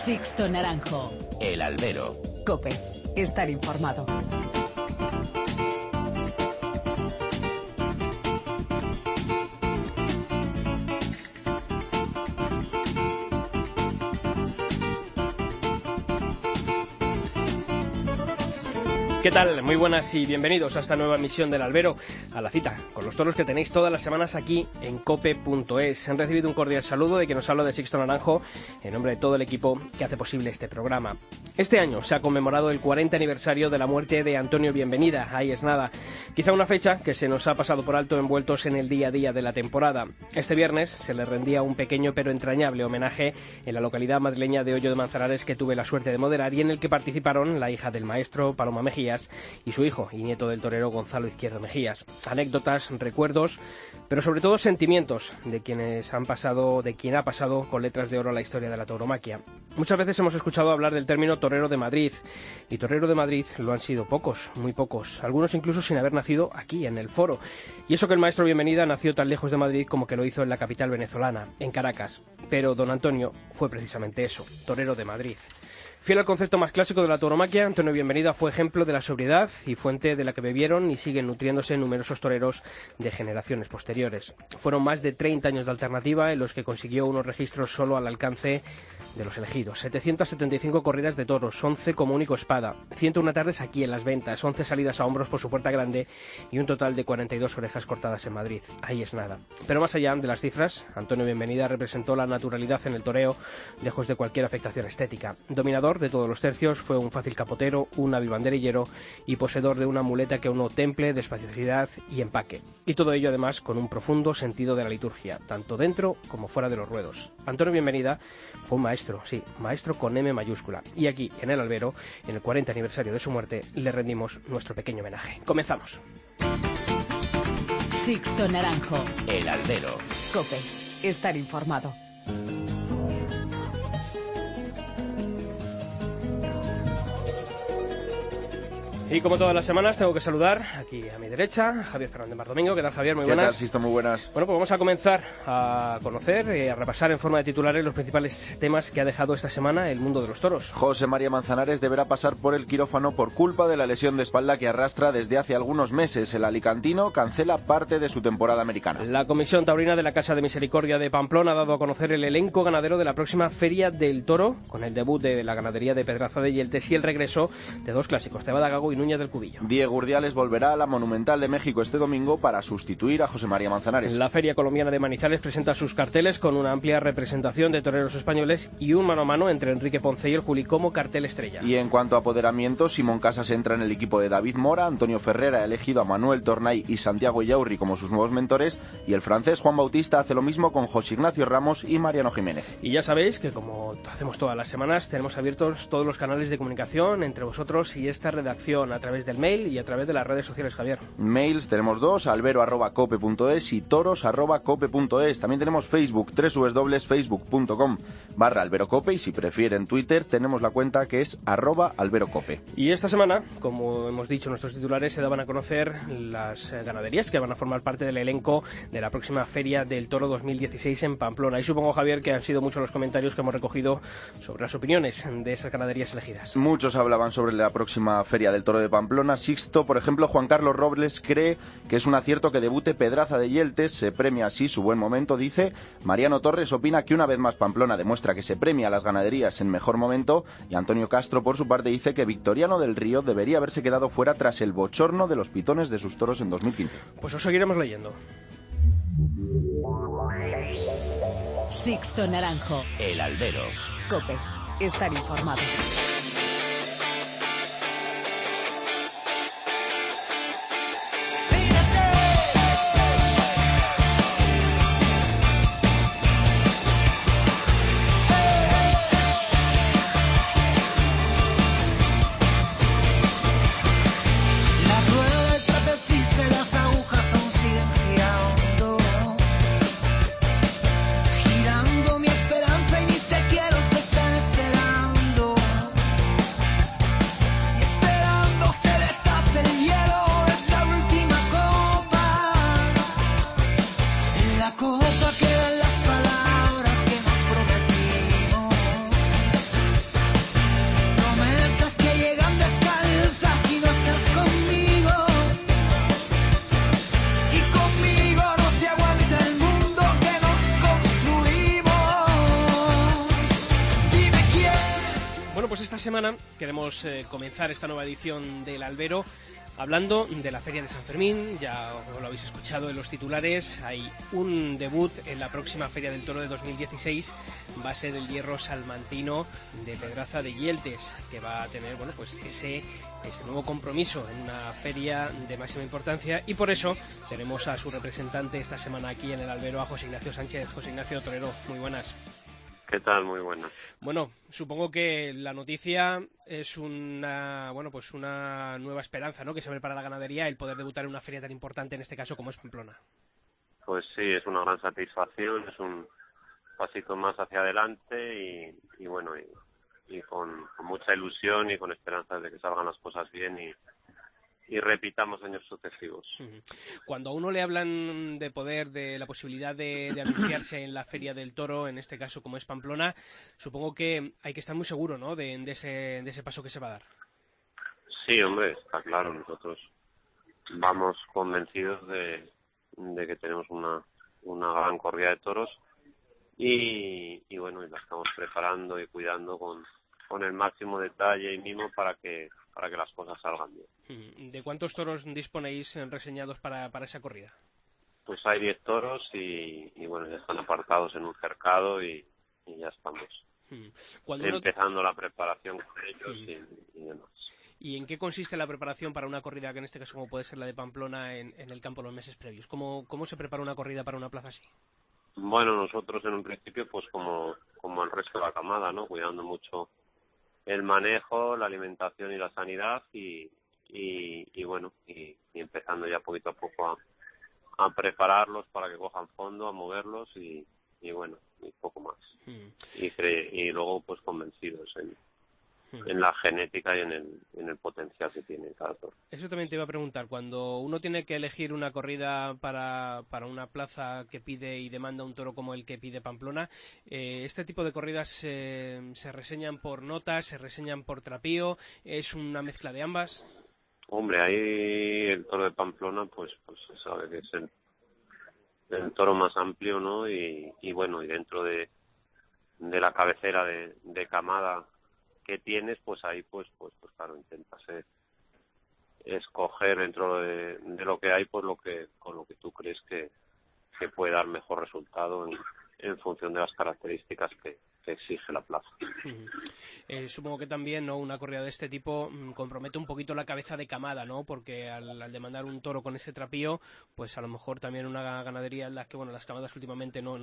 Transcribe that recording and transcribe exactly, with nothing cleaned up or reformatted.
Sixto Naranjo. El Albero. COPE. Estar informado. ¿Qué tal? Muy buenas y bienvenidos a esta nueva emisión del Albero, a la cita con los toros que tenéis todas las semanas aquí en cope punto es. Han recibido un cordial saludo de quien nos habla de Sixto Naranjo, en nombre de todo el equipo que hace posible este programa. Este año se ha conmemorado el cuarenta aniversario de la muerte de Antonio Bienvenida, ahí es nada. Quizá una fecha que se nos ha pasado por alto envueltos en el día a día de la temporada. Este viernes se le rendía un pequeño pero entrañable homenaje en la localidad madrileña de Hoyo de Manzanares, que tuve la suerte de moderar y en el que participaron la hija del maestro, Paloma Mejía, y su hijo y nieto del torero Gonzalo Izquierdo Mejías. Anécdotas, recuerdos, pero sobre todo sentimientos de quienes han pasado, de quien ha pasado con letras de oro la historia de la tauromaquia. Muchas veces hemos escuchado hablar del término torero de Madrid, y torero de Madrid lo han sido pocos, muy pocos, algunos incluso sin haber nacido aquí en el Foro. Y eso que el maestro Bienvenida nació tan lejos de Madrid como que lo hizo en la capital venezolana, en Caracas. Pero don Antonio fue precisamente eso, torero de Madrid. Fiel al concepto más clásico de la tauromaquia, Antonio Bienvenida fue ejemplo de la sobriedad y fuente de la que bebieron y siguen nutriéndose numerosos toreros de generaciones posteriores. Fueron más de treinta años de alternativa en los que consiguió unos registros solo al alcance de los elegidos. setecientas setenta y cinco corridas de toros, once como único espada, ciento una tardes aquí en Las Ventas, once salidas a hombros por su puerta grande y un total de cuarenta y dos orejas cortadas en Madrid. Ahí es nada. Pero más allá de las cifras, Antonio Bienvenida representó la naturalidad en el toreo, lejos de cualquier afectación estética. Dominador de todos los tercios, fue un fácil capotero, un hábil banderillero y poseedor de una muleta que aunó temple, despaciosidad y empaque. Y todo ello además con un profundo sentido de la liturgia, tanto dentro como fuera de los ruedos. Antonio Bienvenida fue un maestro, sí, maestro con M mayúscula. Y aquí, en el Albero, en el cuarenta aniversario de su muerte, le rendimos nuestro pequeño homenaje. Comenzamos. Sixto Naranjo. El Albero. COPE. Estar informado. Y como todas las semanas tengo que saludar aquí a mi derecha a Javier Fernández Mardomingo. ¿Qué tal, Javier? Muy buenas. ¿Qué tal, Sisto? Muy buenas. Bueno, pues vamos a comenzar a conocer y eh, a repasar en forma de titulares los principales temas que ha dejado esta semana el mundo de los toros. José María Manzanares deberá pasar por el quirófano por culpa de la lesión de espalda que arrastra desde hace algunos meses. El alicantino cancela parte de su temporada americana. La Comisión Taurina de la Casa de Misericordia de Pamplona ha dado a conocer el elenco ganadero de la próxima Feria del Toro, con el debut de la ganadería de Pedraza de Yeltes y el regreso de dos clásicos, Cebada Gago y Núñez del Cubillo. Diego Urdiales volverá a la Monumental de México este domingo para sustituir a José María Manzanares. La Feria Colombiana de Manizales presenta sus carteles con una amplia representación de toreros españoles y un mano a mano entre Enrique Ponce y el Juli como cartel estrella. Y en cuanto a apoderamiento, Simón Casas entra en el equipo de David Mora, Antonio Ferrera ha elegido a Manuel Tornay y Santiago Yaurri como sus nuevos mentores, y el francés Juan Bautista hace lo mismo con José Ignacio Ramos y Mariano Jiménez. Y ya sabéis que, como hacemos todas las semanas, tenemos abiertos todos los canales de comunicación entre vosotros y esta redacción a través del mail y a través de las redes sociales, Javier. Mails tenemos dos, albero arroba cope punto es y toros arroba cope punto es. También tenemos Facebook, doble u doble u doble u punto facebook punto com barra alberocope, y si prefieren Twitter tenemos la cuenta que es arroba alberocope. Y esta semana, como hemos dicho en nuestros titulares, se daban a conocer las ganaderías que van a formar parte del elenco de la próxima Feria del Toro dos mil dieciséis en Pamplona. Y supongo, Javier, que han sido muchos los comentarios que hemos recogido sobre las opiniones de esas ganaderías elegidas. Muchos hablaban sobre la próxima Feria del Toro de Pamplona. Sixto, por ejemplo, Juan Carlos Robles cree que es un acierto que debute Pedraza de Yeltes, se premia así su buen momento, dice. Mariano Torres opina que una vez más Pamplona demuestra que se premia a las ganaderías en mejor momento, y Antonio Castro, por su parte, dice que Victoriano del Río debería haberse quedado fuera tras el bochorno de los pitones de sus toros en dos mil quince. Pues os seguiremos leyendo. Sixto Naranjo. El Albero. COPE. Estar informado. Girando mi esperanza y mis te quiero te están esperando. semana queremos eh, comenzar esta nueva edición del Albero hablando de la Feria de San Fermín. Ya lo habéis escuchado en los titulares, hay un debut en la próxima Feria del Toro de dos mil dieciséis, va a ser el hierro salmantino de Pedraza de Yeltes, que va a tener, bueno, pues ese, ese nuevo compromiso en una feria de máxima importancia, y por eso tenemos a su representante esta semana aquí en el Albero, a José Ignacio Sánchez. José Ignacio Torero, muy buenas. ¿Qué tal? Muy buenas. Bueno, supongo que la noticia es una, bueno, pues una nueva esperanza, ¿no?, que se abre para la ganadería, el poder debutar en una feria tan importante, en este caso como es Pamplona. Pues sí, es una gran satisfacción, es un pasito más hacia adelante y, y bueno, y, y con, con mucha ilusión y con esperanzas de que salgan las cosas bien y, y repitamos años sucesivos. Cuando a uno le hablan de poder, de la posibilidad de, de anunciarse en la Feria del Toro, en este caso como es Pamplona, supongo que hay que estar muy seguro, ¿no?, de, de, ese, de ese paso que se va a dar. Sí, hombre, está claro, nosotros vamos convencidos de, de que tenemos una, una gran corrida de toros y, y bueno, y la estamos preparando y cuidando con, con el máximo detalle y mimo para que para que las cosas salgan bien. ¿De cuántos toros disponéis reseñados para, para esa corrida? Pues hay diez toros y, y bueno, ya están apartados en un cercado y, y ya estamos Cuando empezando uno... la preparación con ellos mm. y, y demás. ¿Y en qué consiste la preparación para una corrida que en este caso como puede ser la de Pamplona en, en el campo los meses previos? ¿Cómo, ¿Cómo se prepara una corrida para una plaza así? Bueno, nosotros en un principio pues como, como el resto de la camada, ¿no?, cuidando mucho el manejo, la alimentación y la sanidad y, y, y bueno, y, y empezando ya poquito a poco a, a prepararlos para que cojan fondo, a moverlos y, y bueno, y poco más. Mm. Y, cre y luego pues convencidos en, mm. en la genética y en el, en el potencial que tiene cada toro. Eso también te iba a preguntar, cuando uno tiene que elegir una corrida para, para una plaza que pide y demanda un toro como el que pide Pamplona, eh, ¿este tipo de corridas eh, se reseñan por notas, se reseñan por trapío, es una mezcla de ambas? Hombre, ahí el toro de Pamplona pues pues se sabe que es el, el toro más amplio, ¿no? Y, y bueno, y dentro de, de la cabecera de, de camada que tienes, pues ahí pues pues pues claro, intentas eh, escoger dentro de, de lo que hay pues lo que con lo que tú crees que, que puede dar mejor resultado en, en función de las características que, que exige la plaza. Eh, supongo que también, ¿no?, una corrida de este tipo mmm, compromete un poquito la cabeza de camada, ¿no?, porque al, al demandar un toro con ese trapío, pues a lo mejor también una ganadería en la que, bueno, las camadas últimamente no